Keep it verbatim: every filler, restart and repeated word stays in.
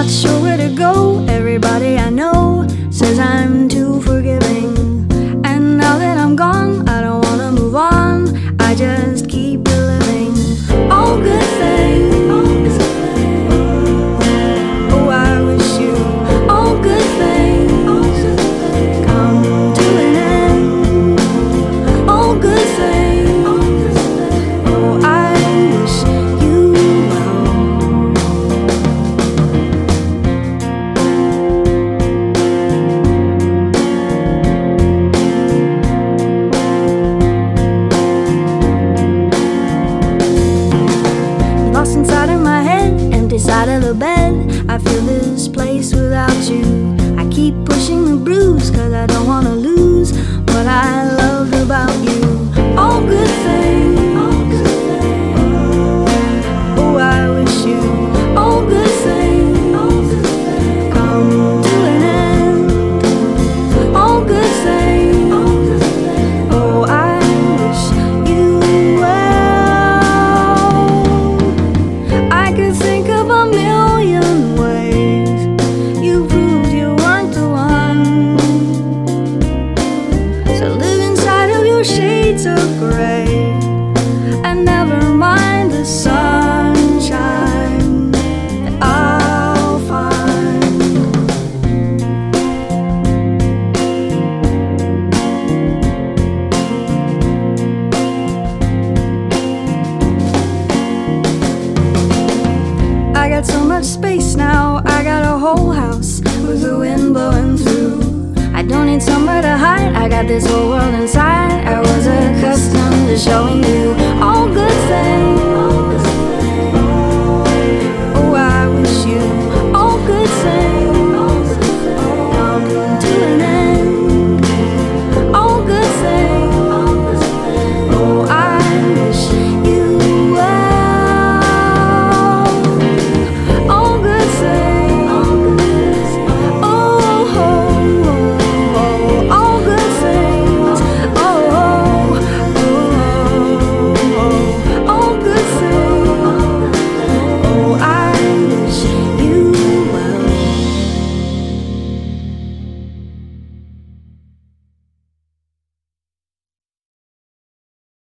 not sure where to go. Everybody I know says I'm too forgiving. And now that I'm gone, I don't wanna move on. I just keep living. All good things. Oh, I wish you all good things come to an end. All good things. Oh, I wish you well. Lost inside of my head, empty side of the bed. I feel this place without you. I keep pushing the bruise, cause I don't wanna lose what I loved about you. All good things. Oh, I wish you all good things come to an end. All good things. Oh, I wish you well. I could think of a million ways you proved you weren't the one. So live inside of your shades of gray and never mind the sunshine that I'll find. I got so much space now, I got a whole house with the wind blowing through. I don't need somewhere to hide, I got this whole world inside. I was accustomed to showing you all good things.